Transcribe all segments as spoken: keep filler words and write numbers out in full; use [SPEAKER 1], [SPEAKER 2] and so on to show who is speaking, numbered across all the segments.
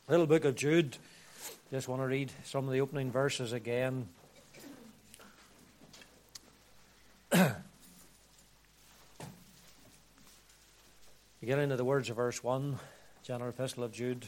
[SPEAKER 1] Little book of Jude. Just want to read some of the opening verses again. You get into the words of verse one, General Epistle of Jude.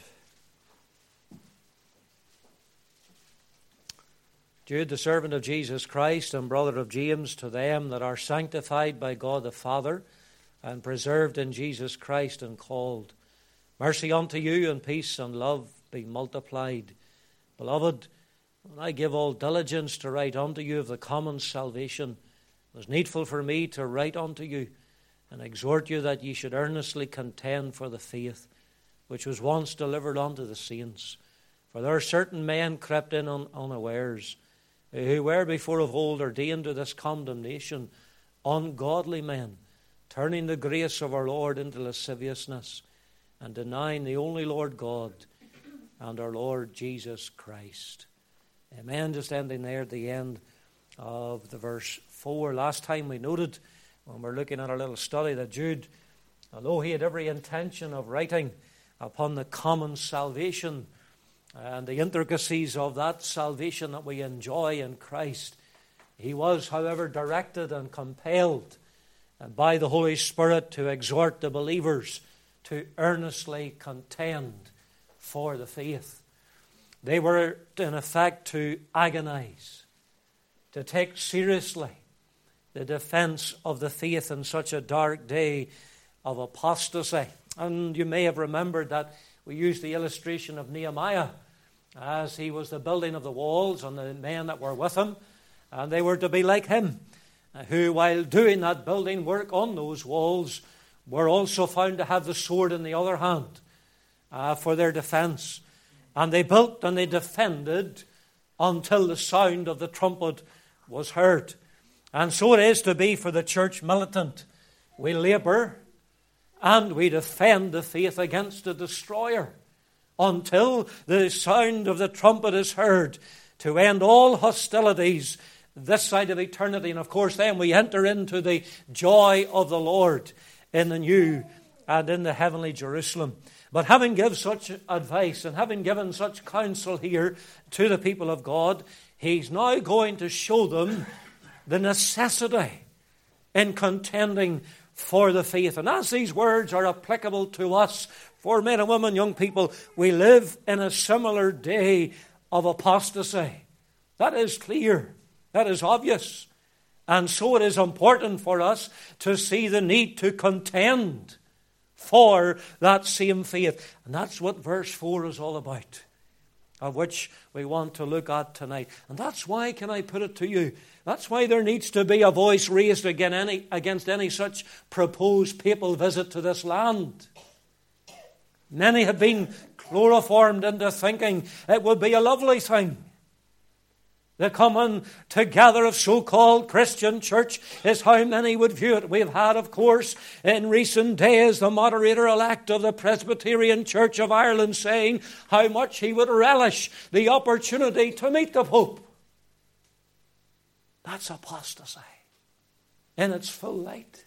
[SPEAKER 1] Jude, the servant of Jesus Christ and brother of James, to them that are sanctified by God the Father and preserved in Jesus Christ and called. Mercy unto you, and peace and love be multiplied. Beloved, when I give all diligence to write unto you of the common salvation, it was needful for me to write unto you and exhort you that ye should earnestly contend for the faith which was once delivered unto the saints. For there are certain men crept in un- unawares, who were before of old ordained to this condemnation, ungodly men, turning the grace of our Lord into lasciviousness, and denying the only Lord God and our Lord Jesus Christ. Amen. Just ending there at the end of the verse four. Last time we noted, when we're looking at our little study, that Jude, although he had every intention of writing upon the common salvation and the intricacies of that salvation that we enjoy in Christ, he was, however, directed and compelled by the Holy Spirit to exhort the believers to earnestly contend for the faith. They were, in effect, to agonize, to take seriously the defense of the faith in such a dark day of apostasy. And you may have remembered that we used the illustration of Nehemiah as he was the building of the walls, and the men that were with him, and they were to be like him, who, while doing that building work on those walls, were also found to have the sword in the other hand uh, for their defense. And they built and they defended until the sound of the trumpet was heard. And so it is to be for the church militant. We labor and we defend the faith against the destroyer until the sound of the trumpet is heard, to end all hostilities this side of eternity. And of course then we enter into the joy of the Lord in the new and in the heavenly Jerusalem. But having given such advice and having given such counsel here to the people of God, he's now going to show them the necessity in contending for the faith. And as these words are applicable to us, for men and women, young people, we live in a similar day of apostasy. That is clear. That is obvious. And so it is important for us to see the need to contend for that same faith. And that's what verse four is all about, of which we want to look at tonight. And that's why, can I put it to you, that's why there needs to be a voice raised against any, against any such proposed papal visit to this land. Many have been chloroformed into thinking it would be a lovely thing. The coming together of so-called Christian church is how many would view it. We've had, of course, in recent days, the moderator-elect of the Presbyterian Church of Ireland saying how much he would relish the opportunity to meet the Pope. That's apostasy in its full light.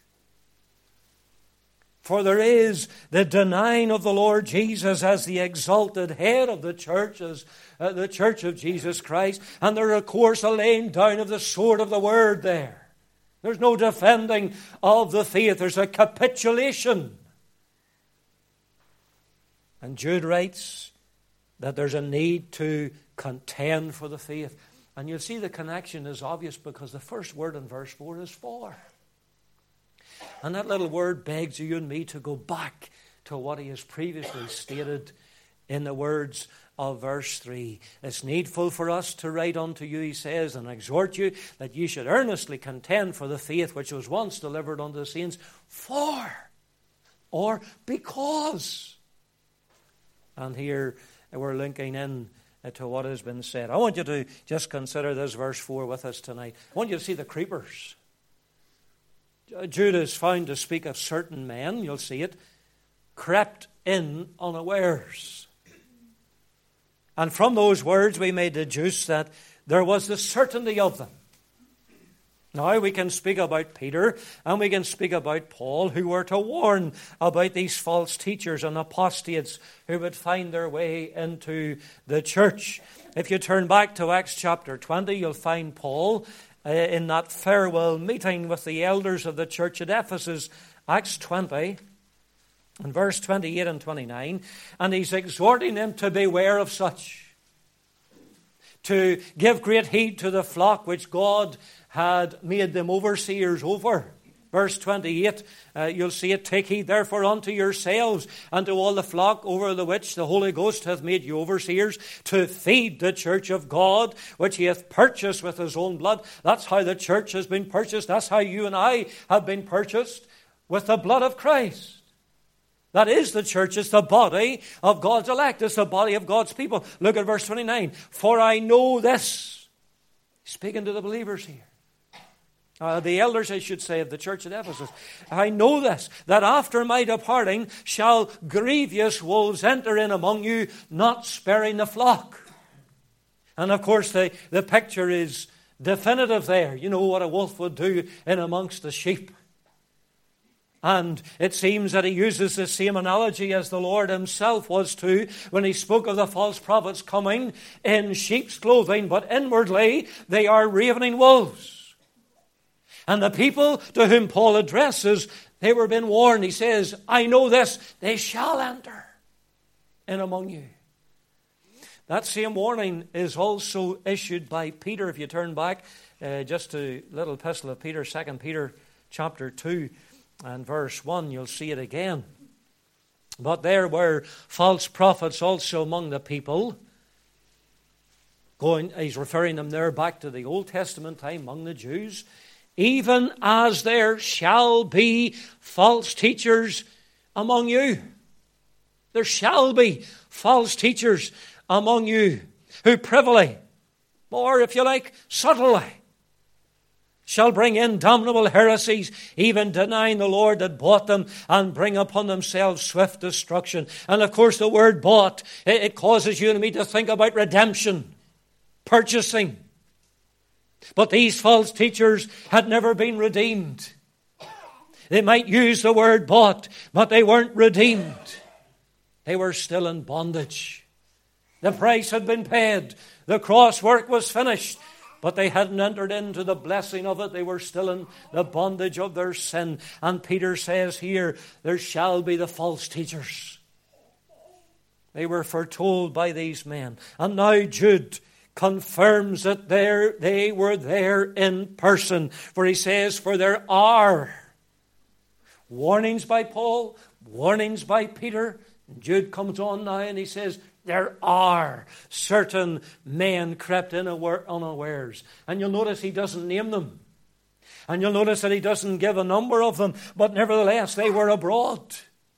[SPEAKER 1] For there is the denying of the Lord Jesus as the exalted head of the church, as uh, the church of Jesus Christ. And there, of course, a laying down of the sword of the word there. There's no defending of the faith. There's a capitulation. And Jude writes that there's a need to contend for the faith. And you'll see the connection is obvious because the first word in verse four is for. And that little word begs you and me to go back to what he has previously stated in the words of verse three. It's needful for us to write unto you, he says, and exhort you that you should earnestly contend for the faith which was once delivered unto the saints, for or because. And here we're linking in to what has been said. I want you to just consider this verse four with us tonight. I want you to see the creepers. Jude is found to speak of certain men, you'll see it, crept in unawares. And from those words we may deduce that there was the certainty of them. Now we can speak about Peter and we can speak about Paul, who were to warn about these false teachers and apostates who would find their way into the church. If you turn back to Acts chapter twenty, you'll find Paul uh, in that farewell meeting with the elders of the church at Ephesus. Acts twenty, and verse twenty-eight and twenty-nine, and he's exhorting them to beware of such, to give great heed to the flock which God had made them overseers over. Verse twenty-eight, uh, you'll see it, take heed therefore unto yourselves and to all the flock over the which the Holy Ghost hath made you overseers, to feed the church of God, which he hath purchased with his own blood. That's how the church has been purchased. That's how you and I have been purchased, with the blood of Christ. That is the church. It's the body of God's elect. It's the body of God's people. Look at verse twenty-nine. For I know this. Speaking to the believers here. Uh, the elders, I should say, of the church at Ephesus. I know this, that after my departing shall grievous wolves enter in among you, not sparing the flock. And of course the, the picture is definitive there. You know what a wolf would do in amongst the sheep. And it seems that he uses the same analogy as the Lord himself was to when he spoke of the false prophets coming in sheep's clothing, but inwardly they are ravening wolves. And the people to whom Paul addresses, they were being warned. He says, I know this, they shall enter in among you. That same warning is also issued by Peter. If you turn back uh, just to little epistle of Peter, Second Peter chapter two and verse one, you'll see it again. But there were false prophets also among the people. Going, he's referring them there back to the Old Testament time among the Jews. Even as there shall be false teachers among you. There shall be false teachers among you who privily, or if you like, subtly, shall bring in damnable heresies, even denying the Lord that bought them, and bring upon themselves swift destruction. And of course the word bought, it causes you and me to think about redemption, purchasing. But these false teachers had never been redeemed. They might use the word bought, but they weren't redeemed. They were still in bondage. The price had been paid. The cross work was finished. But they hadn't entered into the blessing of it. They were still in the bondage of their sin. And Peter says here, there shall be the false teachers. They were foretold by these men. And now Jude confirms that there they were there in person. For he says, for there are warnings by Paul, warnings by Peter. And Jude comes on now and he says, there are certain men crept in unawares. And you'll notice he doesn't name them. And you'll notice that he doesn't give a number of them. But nevertheless, they were abroad.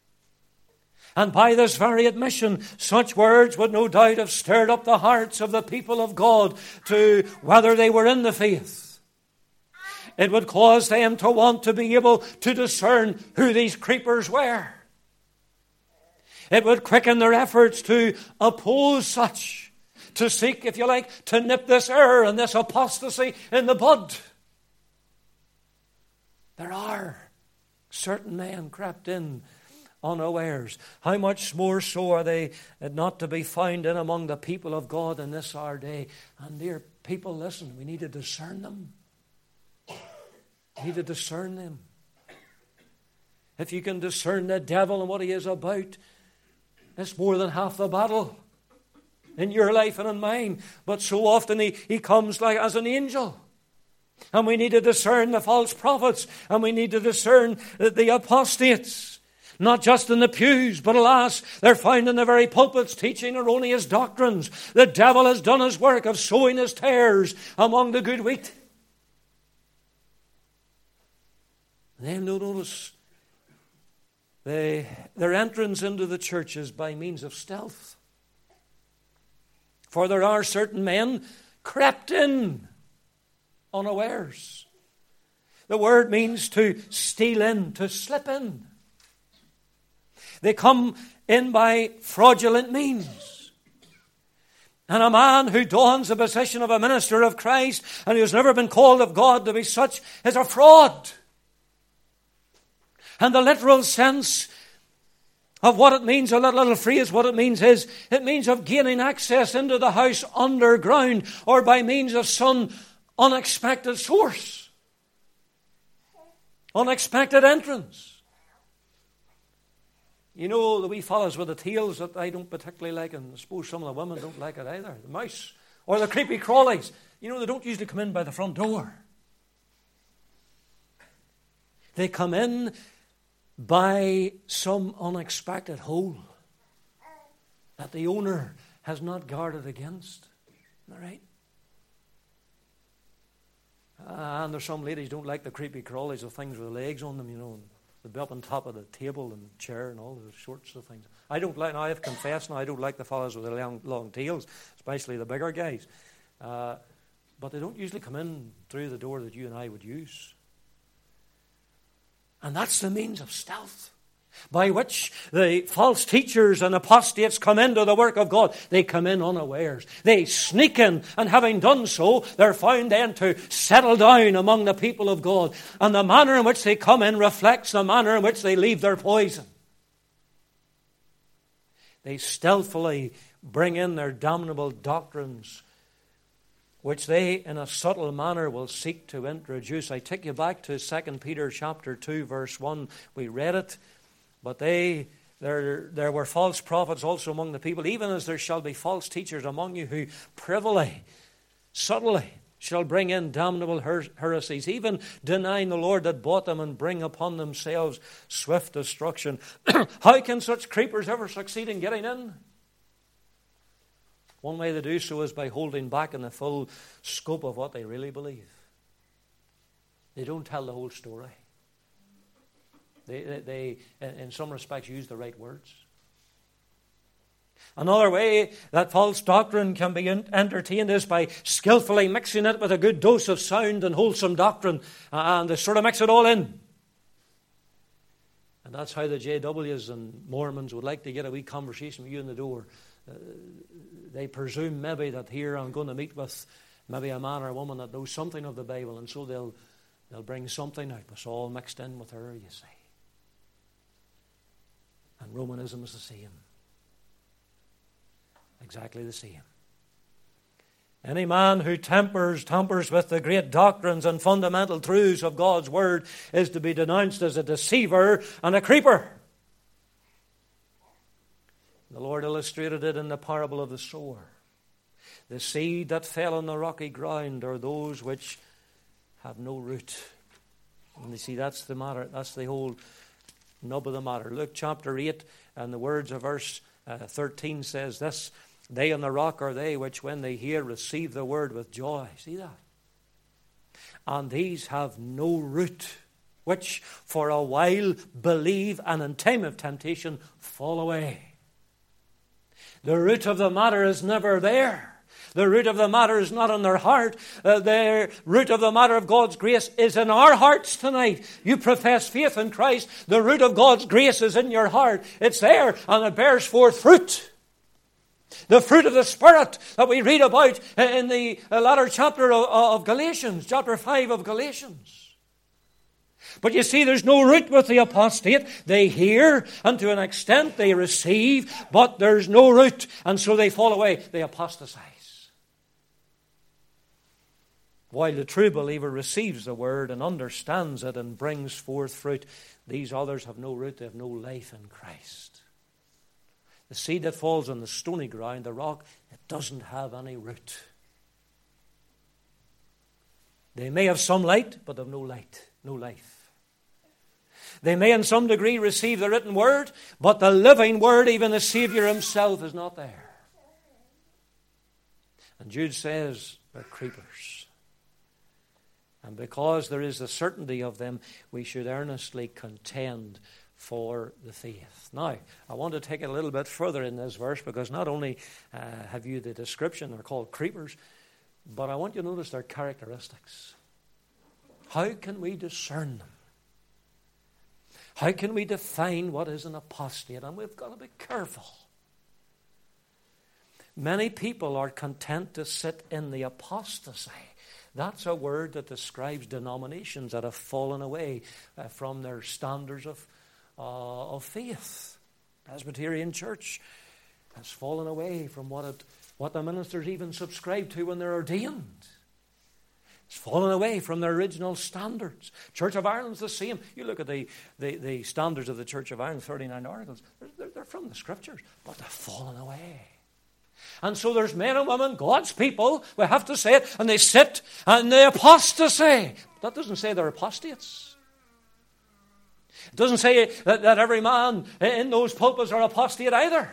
[SPEAKER 1] And by this very admission, such words would no doubt have stirred up the hearts of the people of God to whether they were in the faith. It would cause them to want to be able to discern who these creepers were. It would quicken their efforts to oppose such, to seek, if you like, to nip this error and this apostasy in the bud. There are certain men crept in unawares. How much more so are they not to be found in among the people of God in this our day? And dear people, listen, we need to discern them. We need to discern them. If you can discern the devil and what he is about, it's more than half the battle in your life and in mine. But so often he, he comes like as an angel. And we need to discern the false prophets. And we need to discern the, the apostates. Not just in the pews, but alas, they're found in the very pulpits teaching erroneous doctrines. The devil has done his work of sowing his tares among the good wheat. And then you'll notice they, their entrance into the church is by means of stealth. For there are certain men crept in unawares. The word means to steal in, to slip in. They come in by fraudulent means. And a man who dons the position of a minister of Christ and who has never been called of God to be such is a fraud. And the literal sense of what it means, a little, little phrase, what it means is, it means of gaining access into the house underground or by means of some unexpected source. Unexpected entrance. You know, the wee fellas with the tails that I don't particularly like, and I suppose some of the women don't like it either. The mouse or the creepy crawlies. You know, they don't usually come in by the front door. They come in by some unexpected hole that the owner has not guarded against. Isn't that right? Uh, and there's some ladies don't like the creepy crawlies of things with legs on them, you know. They'll be up on top of the table and chair and all those sorts of things. I don't like, now I have confessed now, I don't like the fellas with the long, long tails, especially the bigger guys. Uh, but they don't usually come in through the door that you and I would use. And that's the means of stealth by which the false teachers and apostates come into the work of God. They come in unawares. They sneak in, and having done so, they're found then to settle down among the people of God. And the manner in which they come in reflects the manner in which they leave their poison. They stealthily bring in their damnable doctrines, which they, in a subtle manner, will seek to introduce. I take you back to Second Peter chapter two, verse one. We read it. But they, there, there were false prophets also among the people, even as there shall be false teachers among you who privily, subtly, shall bring in damnable her- heresies, even denying the Lord that bought them and bring upon themselves swift destruction. How can such creepers ever succeed in getting in? One way they do so is by holding back in the full scope of what they really believe. They don't tell the whole story. They, they, they, in some respects, use the right words. Another way that false doctrine can be entertained is by skillfully mixing it with a good dose of sound and wholesome doctrine, and they sort of mix it all in. And that's how the J Ws and Mormons would like to get a wee conversation with you in the door. Uh, they presume maybe that here I'm going to meet with maybe a man or a woman that knows something of the Bible, and so they'll they'll bring something out. It's all mixed in with her, you see. And Romanism is the same. Exactly the same. Any man who tampers, tampers with the great doctrines and fundamental truths of God's Word is to be denounced as a deceiver and a creeper. The Lord illustrated it in the parable of the sower. The seed that fell on the rocky ground are those which have no root. And you see, that's the matter. That's the whole nub of the matter. Luke chapter eight, and the words of verse uh, thirteen says this: They on the rock are they which, when they hear, receive the word with joy. See that? And these have no root, which for a while believe, and in time of temptation fall away. The root of the matter is never there. The root of the matter is not in their heart. Uh, the root of the matter of God's grace is in our hearts tonight. You profess faith in Christ. The root of God's grace is in your heart. It's there, and it bears forth fruit. The fruit of the Spirit that we read about in the latter chapter of Galatians, chapter five of Galatians. But you see, there's no root with the apostate. They hear, and to an extent they receive, but there's no root, and so they fall away. They apostatize. While the true believer receives the word and understands it and brings forth fruit, these others have no root, they have no life in Christ. The seed that falls on the stony ground, the rock, it doesn't have any root. They may have some light, but they have no light, no life. They may in some degree receive the written word, but the living word, even the Savior himself, is not there. And Jude says they're creepers. And because there is the certainty of them, we should earnestly contend for the faith. Now, I want to take it a little bit further in this verse, because not only uh, have you the description, they're called creepers, but I want you to notice their characteristics. How can we discern them? How can we define what is an apostate? And we've got to be careful. Many people are content to sit in the apostasy. That's a word that describes denominations that have fallen away uh, from their standards of, uh, of faith. Presbyterian Church has fallen away from what, it, what the ministers even subscribe to when they're ordained. It's fallen away from their original standards. Church of Ireland's the same. You look at the, the, the standards of the Church of Ireland, thirty-nine articles. They're, they're from the Scriptures, but they've fallen away. And so there's men and women, God's people, we have to say it, and they sit and they apostasy. That doesn't say they're apostates. It doesn't say that, that every man in those pulpits are apostate either.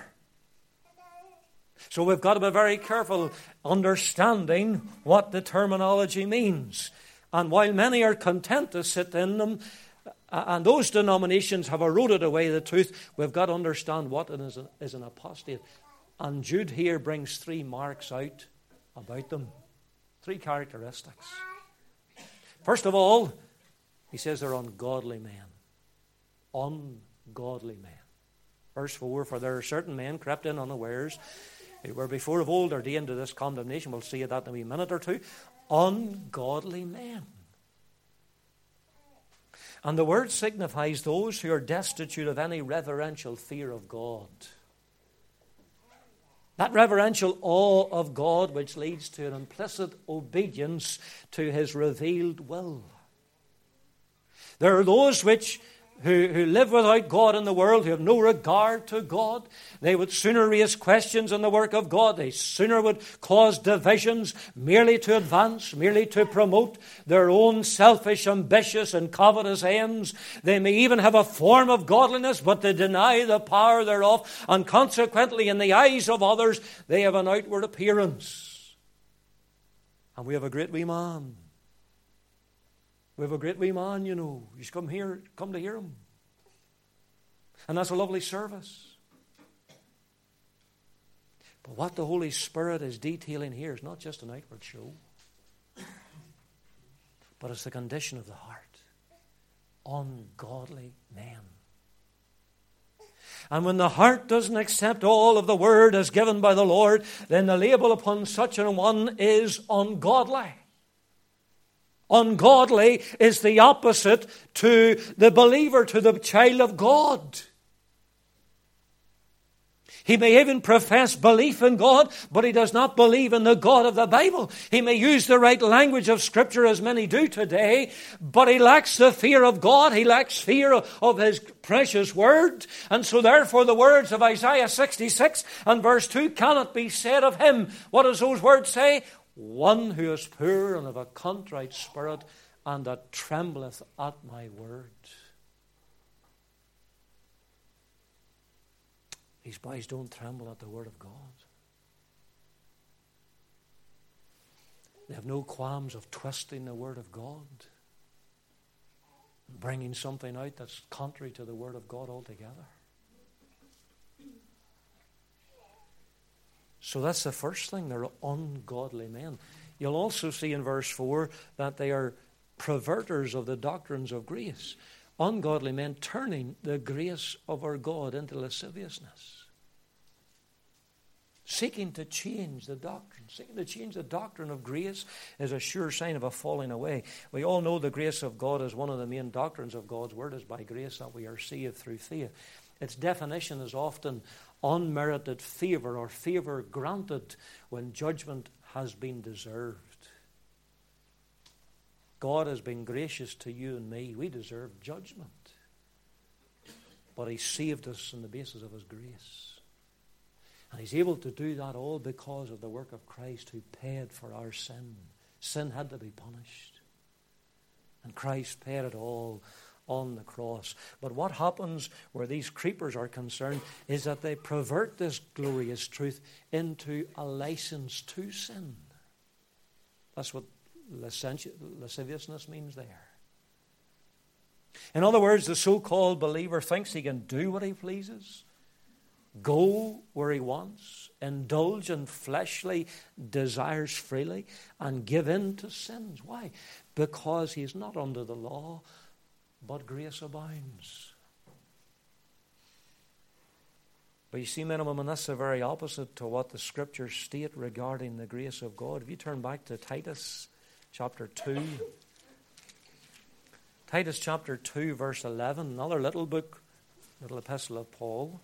[SPEAKER 1] So we've got to be very careful understanding what the terminology means. And while many are content to sit in them, and those denominations have eroded away the truth, we've got to understand what it is, is an apostate. And Jude here brings three marks out about them. Three characteristics. First of all, he says they're ungodly men. Ungodly men. Verse four, for there are certain men crept in unawares, who were before of old ordained to this condemnation. We'll see that in a wee minute or two. Ungodly men. And the word signifies those who are destitute of any reverential fear of God. That reverential awe of God which leads to an implicit obedience to his revealed will. There are those which who, who live without God in the world, who have no regard to God. They would sooner raise questions on the work of God. They sooner would cause divisions merely to advance, merely to promote their own selfish, ambitious, and covetous ends. They may even have a form of godliness, but they deny the power thereof. And consequently, in the eyes of others, they have an outward appearance. And we have a great wee man. We have a great wee man, you know. You should come here, come to hear him. And that's a lovely service. But what the Holy Spirit is detailing here is not just an outward show, but it's the condition of the heart. Ungodly men. And when the heart doesn't accept all of the word as given by the Lord, then the label upon such an one is ungodly. Ungodly is the opposite to the believer, to the child of God. He may even profess belief in God, but he does not believe in the God of the Bible. He may use the right language of Scripture, as many do today, but he lacks the fear of God. He lacks fear of his precious word. And so therefore the words of Isaiah sixty-six and verse two cannot be said of him. What does those words say? One who is poor and of a contrite spirit, and that trembleth at my word. These boys don't tremble at the word of God. They have no qualms of twisting the word of God, bringing something out that's contrary to the word of God altogether. So that's the first thing. They're ungodly men. You'll also see in verse four that they are perverters of the doctrines of grace. Ungodly men turning the grace of our God into lasciviousness. Seeking to change the doctrine. Seeking to change the doctrine of grace is a sure sign of a falling away. We all know the grace of God is one of the main doctrines of God's word, is by grace that we are saved through faith. Its definition is often unmerited favor, or favor granted when judgment has been deserved. God has been gracious to you and me. We deserve judgment. But he saved us on the basis of his grace. And he's able to do that all because of the work of Christ, who paid for our sin. Sin had to be punished. And Christ paid it all on the cross. But what happens where these creepers are concerned is that they pervert this glorious truth into a license to sin. That's what lasciviousness means there. In other words, the so-called believer thinks he can do what he pleases, go where he wants, indulge in fleshly desires freely, and give in to sins. Why? Because he's not under the law, but grace abounds. But you see, men and women, that's the very opposite to what the Scriptures state regarding the grace of God. If you turn back to Titus chapter two, Titus chapter two, verse eleven, another little book, little epistle of Paul.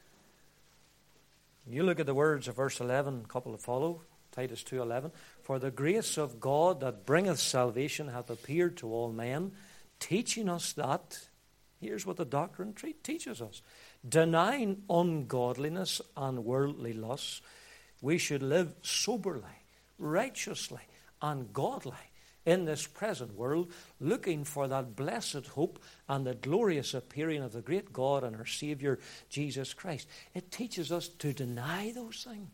[SPEAKER 1] You look at the words of verse eleven, a couple to follow, Titus two eleven. For the grace of God that bringeth salvation hath appeared to all men, teaching us that, here's what the doctrine teaches us, denying ungodliness and worldly lusts, we should live soberly, righteously, and godly in this present world, looking for that blessed hope and the glorious appearing of the great God and our Savior, Jesus Christ. It teaches us to deny those things,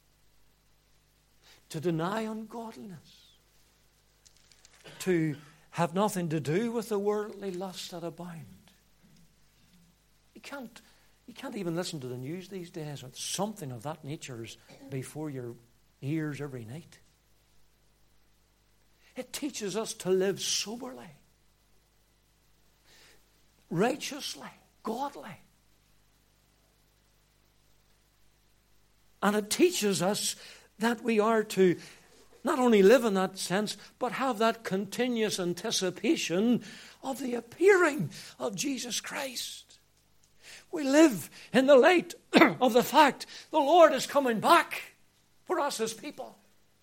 [SPEAKER 1] to deny ungodliness, to have nothing to do with the worldly lusts that abound. You can't, you can't even listen to the news these days with something of that nature is before your ears every night. It teaches us to live soberly, righteously, godly. And it teaches us that we are to not only live in that sense, but have that continuous anticipation of the appearing of Jesus Christ. We live in the light of the fact the Lord is coming back for us as people.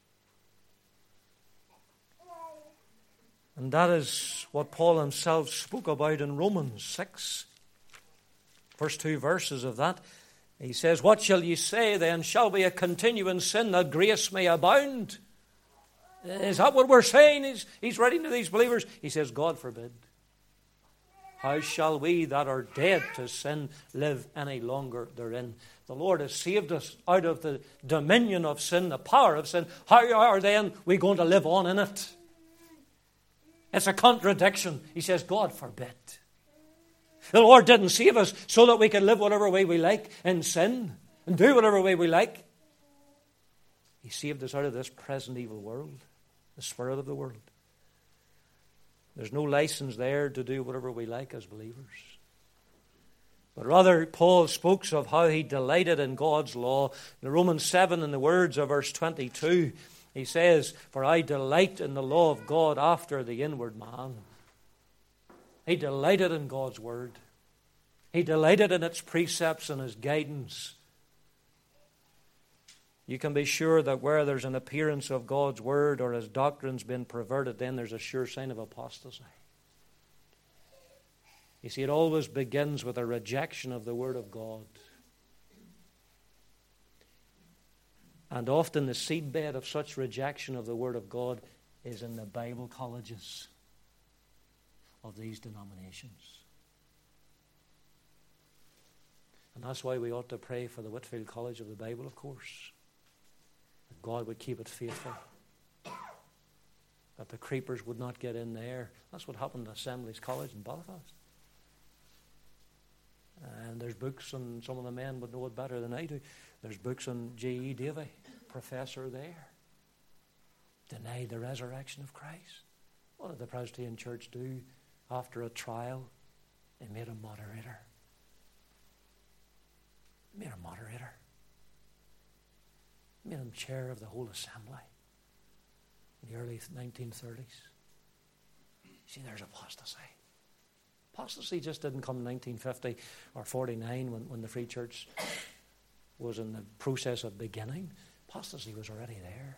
[SPEAKER 1] And that is what Paul himself spoke about in Romans six. First two verses of that. He says, what shall ye say then? Shall we continue in sin that grace may abound? Is that what we're saying? He's, he's writing to these believers. He says, God forbid. How shall we that are dead to sin live any longer therein? The Lord has saved us out of the dominion of sin, the power of sin. How are then we going to live on in it? It's a contradiction. He says, God forbid. The Lord didn't save us so that we could live whatever way we like in sin and do whatever way we like. He saved us out of this present evil world, the spirit of the world. There's no license there to do whatever we like as believers. But rather, Paul speaks of how he delighted in God's law. In Romans seven, in the words of verse twenty-two, he says, for I delight in the law of God after the inward man. He delighted in God's word. He delighted in its precepts and his guidance. You can be sure that where there's an appearance of God's word or his doctrine's been perverted, then there's a sure sign of apostasy. You see, it always begins with a rejection of the word of God. And often the seedbed of such rejection of the word of God is in the Bible colleges of these denominations. And that's why we ought to pray for the Whitefield College of the Bible, of course. That God would keep it faithful. That the creepers would not get in there. That's what happened at Assemblies College in Belfast. And there's books, and some of the men would know it better than I do. There's books on J E Davy, professor there. Denied the resurrection of Christ. What did the Presbyterian Church do after a trial? They made a moderator. They made a moderator. They made him chair of the whole assembly in the early nineteen thirties. See, there's apostasy. Apostasy just didn't come in nineteen fifty or forty-nine when, when the Free Church was in the process of beginning. Apostasy was already there.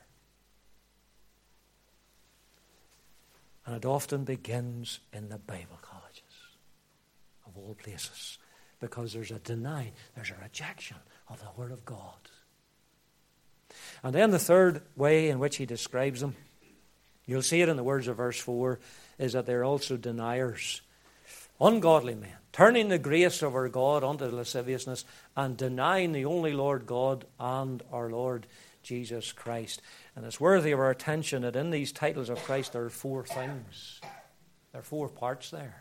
[SPEAKER 1] And it often begins in the Bible colleges, of all places, because there's a denying, there's a rejection of the Word of God. And then the third way in which he describes them, you'll see it in the words of verse four, is that they're also deniers. Ungodly men, turning the grace of our God unto lasciviousness and denying the only Lord God and our Lord Jesus Christ. And it's worthy of our attention that in these titles of Christ there are four things. There are four parts there.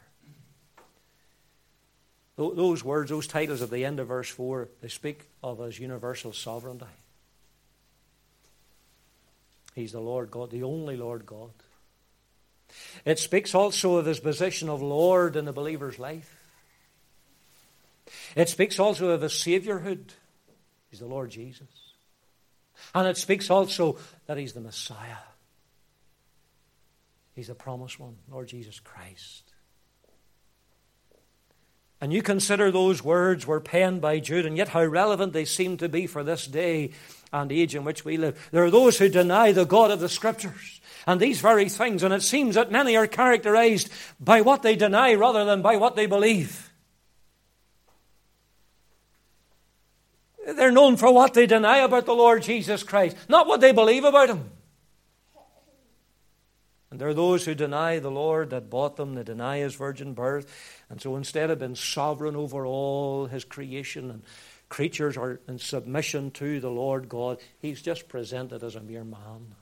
[SPEAKER 1] Those words, those titles at the end of verse four, they speak of his universal sovereignty. He's the Lord God, the only Lord God. It speaks also of his position of Lord in the believer's life. It speaks also of his saviourhood. He's the Lord Jesus. And it speaks also that He's the Messiah. He's the promised one, Lord Jesus Christ. And you consider those words were penned by Jude, and yet how relevant they seem to be for this day and age in which we live. There are those who deny the God of the Scriptures and these very things, and it seems that many are characterized by what they deny rather than by what they believe. They're known for what they deny about the Lord Jesus Christ, not what they believe about Him. And there are those who deny the Lord that bought them. They deny His virgin birth. And so instead of being sovereign over all His creation and creatures are in submission to the Lord God, He's just presented as a mere man.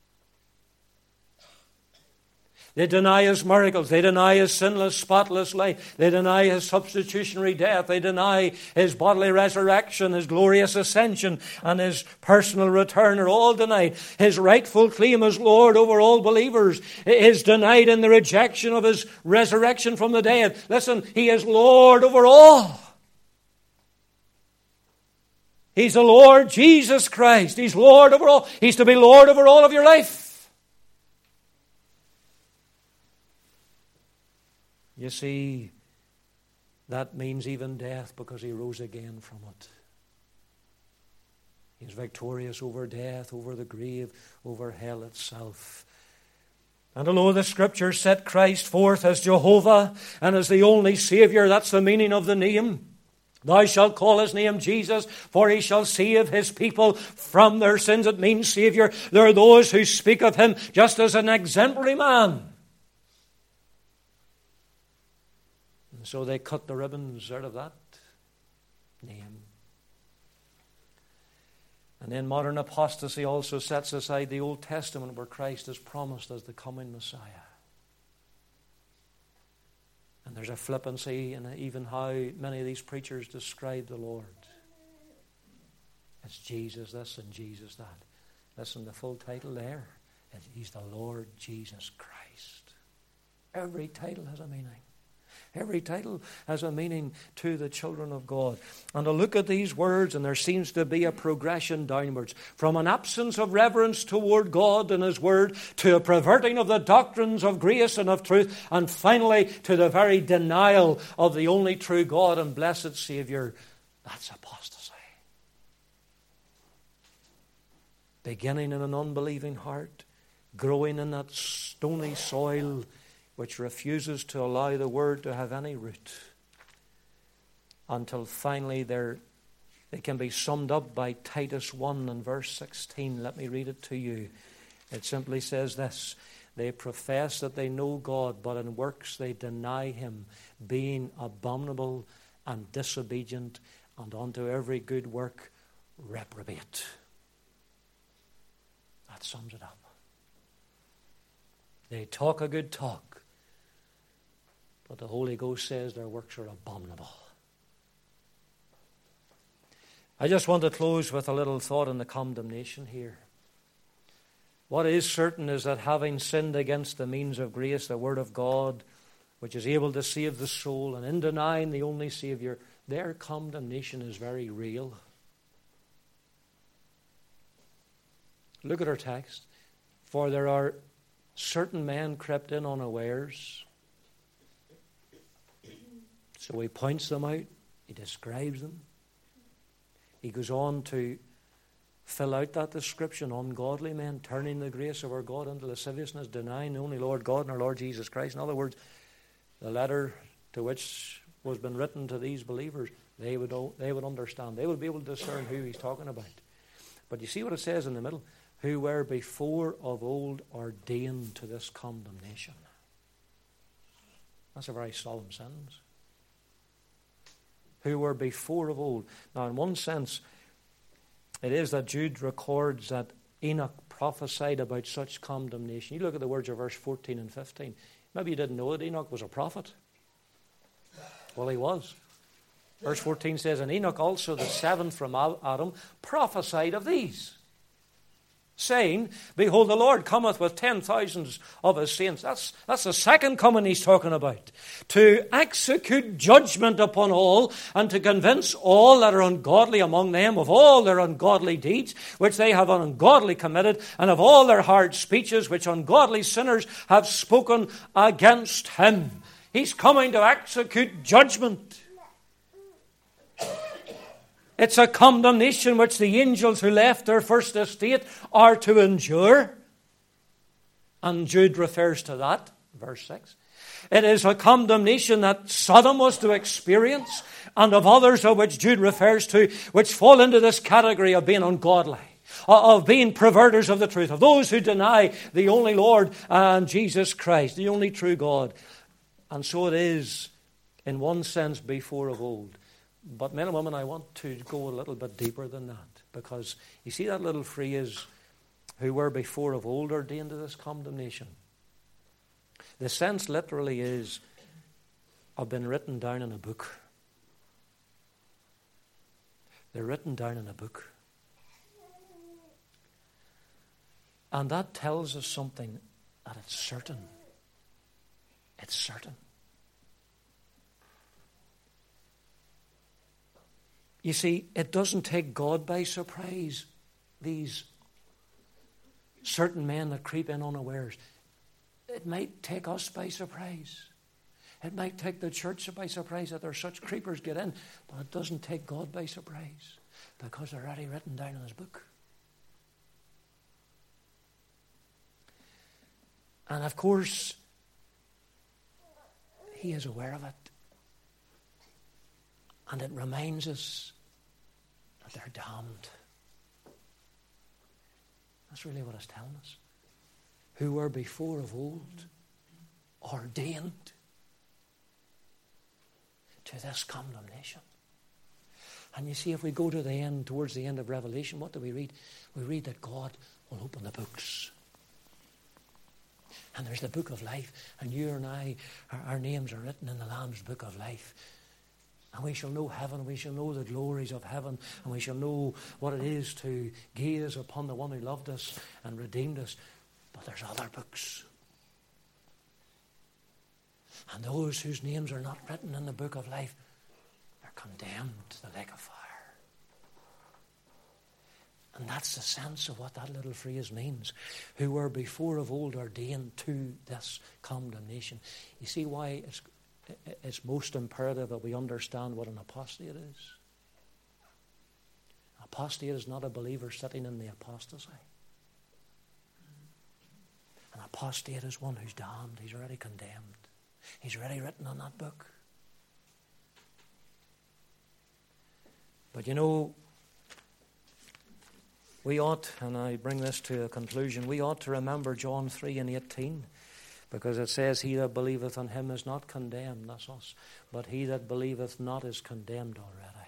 [SPEAKER 1] They deny His miracles. They deny His sinless, spotless life. They deny His substitutionary death. They deny His bodily resurrection, His glorious ascension, and His personal return are all denied. His rightful claim as Lord over all believers is denied in the rejection of His resurrection from the dead. Listen, He is Lord over all. He's the Lord Jesus Christ. He's Lord over all. He's to be Lord over all of your life. You see, that means even death because He rose again from it. He's victorious over death, over the grave, over hell itself. And although the Scriptures set Christ forth as Jehovah and as the only Savior, that's the meaning of the name. Thou shalt call His name Jesus, for He shall save His people from their sins. It means Savior. There are those who speak of Him just as an exemplary man. So they cut the ribbons out of that name. And then modern apostasy also sets aside the Old Testament where Christ is promised as the coming Messiah. And there's a flippancy in even how many of these preachers describe the Lord. It's Jesus this and Jesus that. Listen, the full title there is He's the Lord Jesus Christ. Every title has a meaning. Every title has a meaning to the children of God. And to look at these words, and there seems to be a progression downwards from an absence of reverence toward God and His Word to a perverting of the doctrines of grace and of truth, and finally to the very denial of the only true God and blessed Savior. That's apostasy. Beginning in an unbelieving heart, growing in that stony soil which refuses to allow the Word to have any root, until finally they're, they can be summed up by Titus one and verse sixteen. Let me read it to you. It simply says this: they profess that they know God, but in works they deny Him, being abominable and disobedient, and unto every good work reprobate. That sums it up. They talk a good talk, but the Holy Ghost says their works are abominable. I just want to close with a little thought on the condemnation here. What is certain is that having sinned against the means of grace, the Word of God, which is able to save the soul, and in denying the only Savior, their condemnation is very real. Look at our text. For there are certain men crept in unawares. So he points them out. He describes them. He goes on to fill out that description. Ungodly men turning the grace of our God into lasciviousness, denying the only Lord God and our Lord Jesus Christ. In other words, the letter to which was been written to these believers, they would, they would understand. They would be able to discern who he's talking about. But you see what it says in the middle? Who were before of old ordained to this condemnation. That's a very solemn sentence. Who were before of old. Now, in one sense, it is that Jude records that Enoch prophesied about such condemnation. You look at the words of verse fourteen and fifteen. Maybe you didn't know that Enoch was a prophet. Well, he was. Verse fourteen says, and Enoch also, the seventh from Adam, prophesied of these. saying, behold, the Lord cometh with ten thousands of his saints. That's, that's the second coming he's talking about. To execute judgment upon all, and to convince all that are ungodly among them of all their ungodly deeds, which they have ungodly committed, and of all their hard speeches, which ungodly sinners have spoken against him. He's coming to execute judgment. It's a condemnation which the angels who left their first estate are to endure. And Jude refers to that, verse six. It is a condemnation that Sodom was to experience, and of others of which Jude refers to, which fall into this category of being ungodly, of being perverters of the truth, of those who deny the only Lord and Jesus Christ, the only true God. And so it is, in one sense, before of old. But men and women, I want to go a little bit deeper than that. Because you see that little phrase, who were before of old ordained to this condemnation. The sense literally is, have been written down in a book. They're written down in a book. And that tells us something, that it's certain. It's certain. You see, it doesn't take God by surprise, these certain men that creep in unawares. It might take us by surprise. It might take the church by surprise that there's such creepers get in, but it doesn't take God by surprise because they're already written down in his book. And of course, he is aware of it. And it reminds us that they're damned. That's really what it's telling us. Who were before of old ordained to this condemnation. And you see, if we go to the end, towards the end of Revelation, what do we read? We read that God will open the books. And there's the book of life. And you and I, our, our names are written in the Lamb's book of life. And we shall know heaven, we shall know the glories of heaven, and we shall know what it is to gaze upon the one who loved us and redeemed us. But there's other books. And those whose names are not written in the book of life are condemned to the lake of fire. And that's the sense of what that little phrase means. Who were before of old ordained to this condemnation. You see why it's It's most imperative that we understand what an apostate is. An apostate is not a believer sitting in the apostasy. An apostate is one who's damned. He's already condemned. He's already written on that book. But you know, we ought, and I bring this to a conclusion, we ought to remember John three and eighteen. Because it says, he that believeth on him is not condemned, that's us. But he that believeth not is condemned already.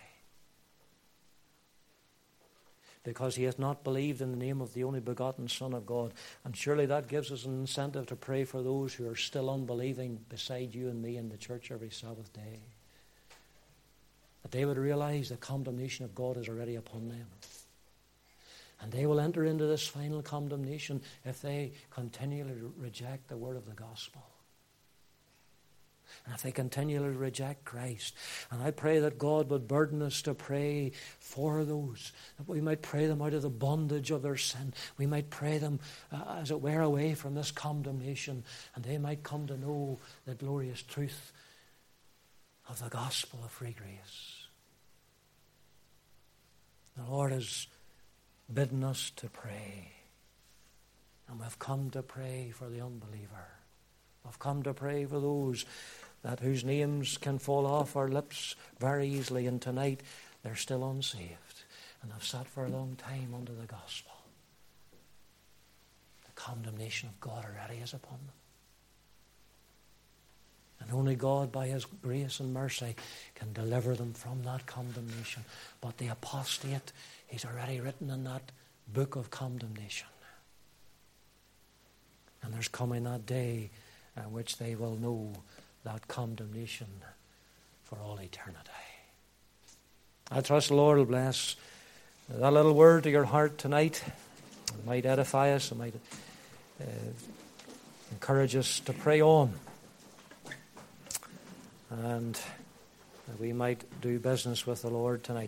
[SPEAKER 1] Because he hath not believed in the name of the only begotten Son of God. And surely that gives us an incentive to pray for those who are still unbelieving beside you and me in the church every Sabbath day. That they would realize the condemnation of God is already upon them. And they will enter into this final condemnation if they continually reject the word of the gospel. And if they continually reject Christ. And I pray that God would burden us to pray for those. That we might pray them out of the bondage of their sin. We might pray them, uh, as it were, away from this condemnation. And they might come to know the glorious truth of the gospel of free grace. The Lord has bidden us to pray. And we've come to pray for the unbeliever. We've come to pray for those that whose names can fall off our lips very easily, and tonight they're still unsaved and have sat for a long time under the gospel. The condemnation of God already is upon them. And only God, by his grace and mercy, can deliver them from that condemnation. But the apostate, he's already written in that book of condemnation. And there's coming that day in which they will know that condemnation for all eternity. I trust the Lord will bless that little word to your heart tonight. It might edify us. It might uh, encourage us to pray on. And we might do business with the Lord tonight.